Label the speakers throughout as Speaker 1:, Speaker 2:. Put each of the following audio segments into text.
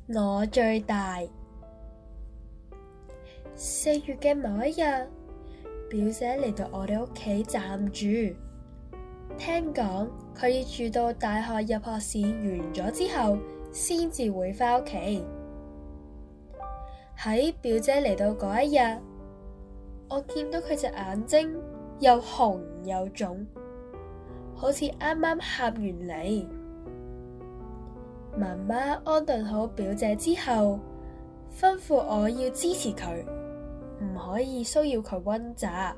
Speaker 1: 我最大。4月嘅某一日，表姐嚟到我哋屋企暫住。聽講佢要住到大學入學試完咗之後，先至會返屋企。喺表姐嚟到嗰一日，我見到佢隻眼睛又紅又腫，好似啱啱喊完嚟。媽媽安頓好表姐之後，吩咐我要支持佢，唔可以騷擾佢溫習。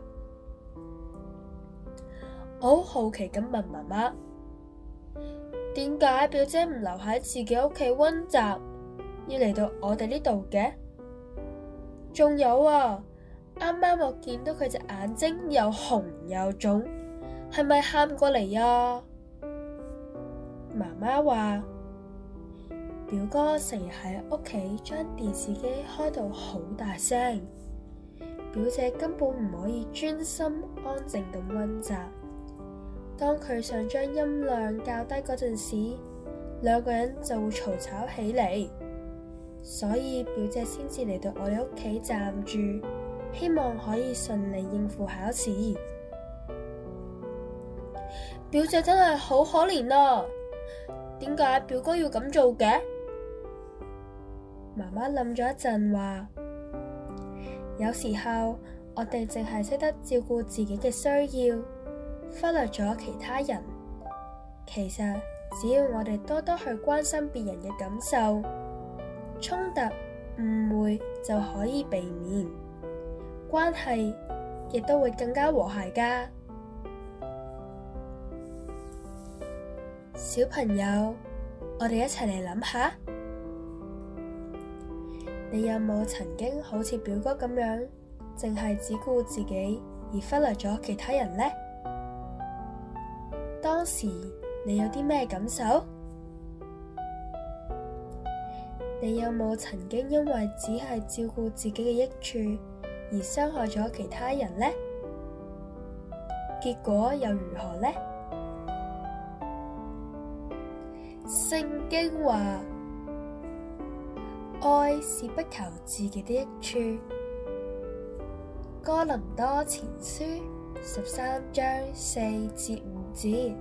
Speaker 1: 我好好奇咁問媽媽，點解表姐唔留喺自己屋企溫習，要嚟到我哋呢度嘅？仲有啊，啱啱我見到佢隻眼睛又紅又腫，係咪喊過嚟啊？媽媽話，表哥成日喺屋企將電視機開到好大聲，表姐根本唔可以專心安靜咁溫習。當佢想將音量較低嗰陣時，兩個人就會嘈吵起嚟，所以表姐先至嚟到我哋屋企暫住，希望可以順利應付考試。表姐真係好可憐啊！點解表哥要咁做嘅？媽媽諗咗一陣話，有時候我哋淨係識得照顧自己嘅需要，忽略咗其他人。其實只要我哋多多去關心別人嘅感受，衝突、誤會就可以避免，關係亦都會更加和諧㗎。小朋友，我哋一齊嚟諗下，你有冇曾經好似表哥咁樣，淨係只顧自己而忽略咗其他人呢？當時你有啲咩感受？你有冇曾經因為只係照顧自己嘅益處而傷害咗其他人呢？結果又如何呢？聖經話，愛是不求自己的益處。哥林多前書13章4至5節，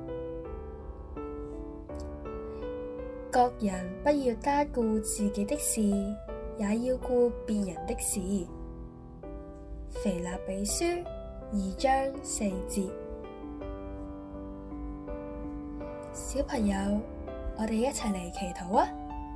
Speaker 1: 各人不要單顧自己的事，也要顧別人的事。腓立比書2章4節。小朋友，我哋一齊嚟祈禱啊！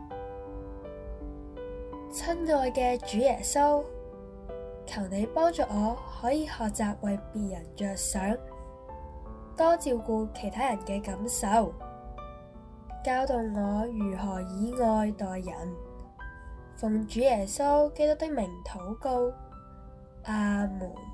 Speaker 1: 親愛嘅主耶穌，求你幫助我可以學習為別人着想，多照顧其他人嘅感受，教導我如何以愛待人。奉主耶穌基督的名禱告，阿門。